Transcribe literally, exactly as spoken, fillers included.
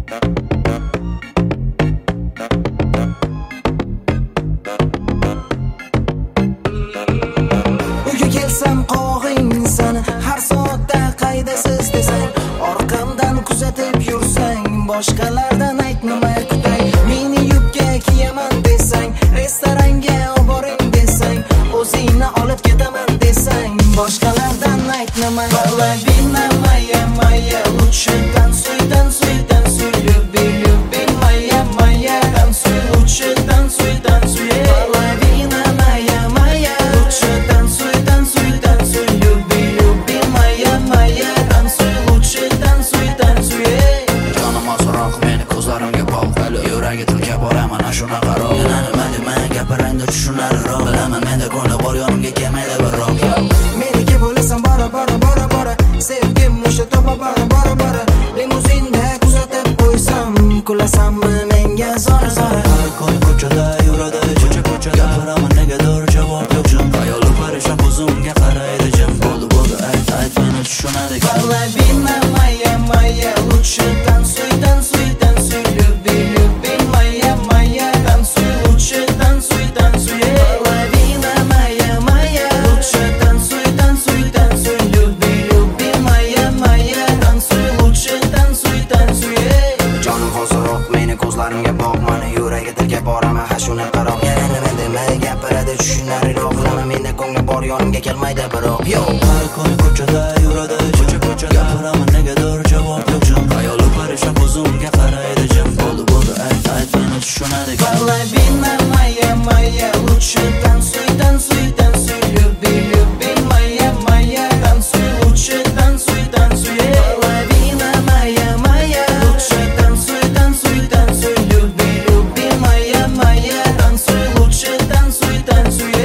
Uyga kelsam qog'ing sani har soatda qaydasiz desang, orqamdan kuzatib yursang, boshqalardan aytmay kutay. Meni yubka kiyaman desang, restoranga olib boring desang, o'zingni olib ketaman desang, boshqalardan aytmay. Половина моя, моя, лучше танцуй, танцуй, танцуй, люби, люби, моя, моя, танцуй, лучше танцуй, танцуй. Половина моя, моя, лучше танцуй, танцуй, танцуй, люби, люби, моя, моя, танцуй, лучше танцуй, танцуy. Jonim ozroq meni ko'zlarimga bog' yuragi tilka boraman shunaqa roq. Yana nima dema gapirangda tushunarroq. Bilaman menda ko'ngli bor, yonimga kelmaydi birroq. Meniki bo'lasan bora bora bora bora, sevgim o'sha topa bora bora bora. Limuzinda kuzatib qo'ysam, kulasanmi menga zora zora. Har kun ko'chada yuradi ko'cha ko'chada, gapiraman negadir javob yo'q jim. Xayoli parishon ko'zimga qaraydi jim. Bo'ldi bo'ldi ayt ayt meni tushunadi. Половина моя, моя, лучше танцуй, танцуй, танцуй, люби, люби, моя, моя, танцуй, лучше танцуй, танцуй. Половина моя, моя, лучше танцуй, танцуй, танцуй, люби, люби, моя, моя, танцуй, lучше танцуй, танцуй. Jonim hozirroq meni ko'zlarimga bog', meni yuragi tilka boraman ha shunaqa roq. Yana nima demay gapiradi tushunarroq. Bilaman menda ko'ngli bor, yonimga kelmaydi birroq. Yo, har kun ko'chada yuradi ko'cha ko'chada, gapiraman negadir javob yo'q jim. Xayoli parishon ko'zimga qaraydi jim. Bo'ldi bo'ldi ayt ayt meni tushunadi. Половина моя, моя, лучше танцуй, танцуй, танцуй, люби, люби, моя, моя, танцуй, лучше танцуй, танцуй. Половина моя, моя, лучше танцуй, танцуй, танцуй, люби, люби, моя, моя, танцуй, лучше танцуй, танцуй.